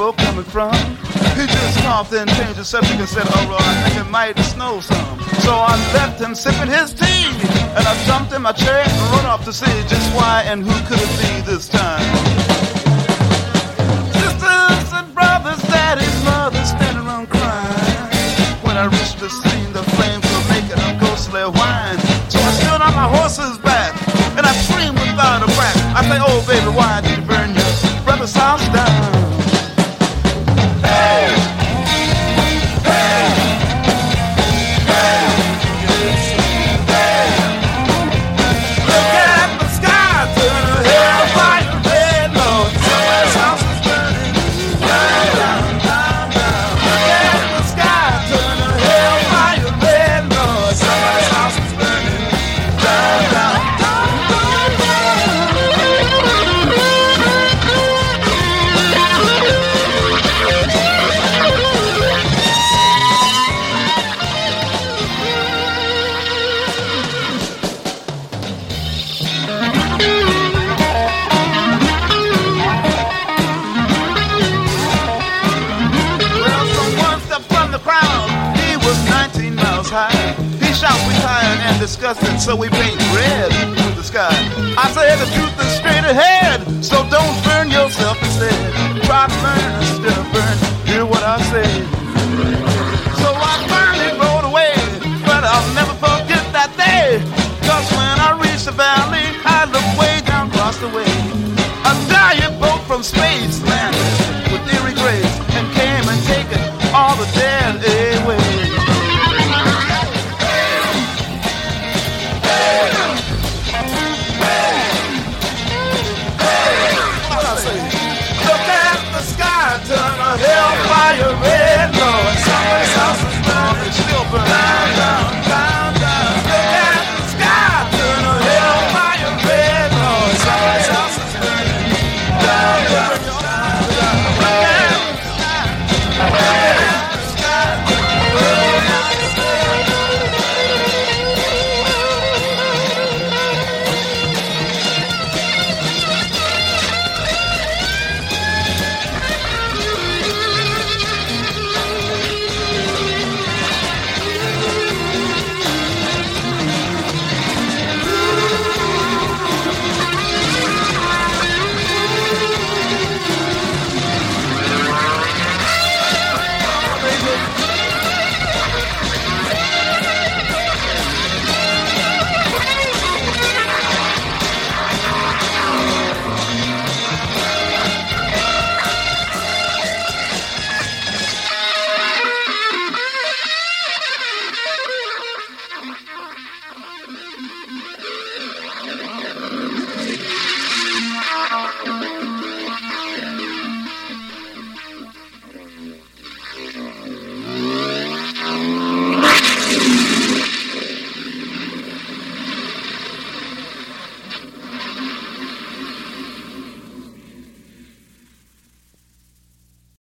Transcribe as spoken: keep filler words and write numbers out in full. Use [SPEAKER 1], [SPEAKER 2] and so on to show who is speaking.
[SPEAKER 1] smoke coming from? He just coughed and changed the subject and said, oh, I think it might snow some. So I left him sipping his tea, and I jumped in my chair and run off to see just why and who could it be this time. Sisters and brothers, daddies, mothers standing around crying. When I reached the scene, the flames were making a ghostly whine. So I stood on my horse's back, and I screamed without a crack. I say, oh baby, why did you burn your brother's house down? Hey! Hey! Hey! Hey! Look at the sky, turn the hellfire red, Lord. Somebody's house is burning down, down, down, down. Look at the sky, turn the hellfire red, Lord. Somebody's house is burning down, down, down, down. Well, someone stepped from the crowd. He was nineteen miles high. He shot, retired, and disgusted, so we paint red through the sky. I said the truth is straight ahead, so don't burn yourself instead. Try to burn instead of burn. Hear what I say. So I finally rode away, but I'll never forget that day. Cause when I reached the valley, I looked way down across the way. A giant boat from space landed with eerie grace and came and taken all the dead away. What I say? Look at the sky, turn a hellfire red.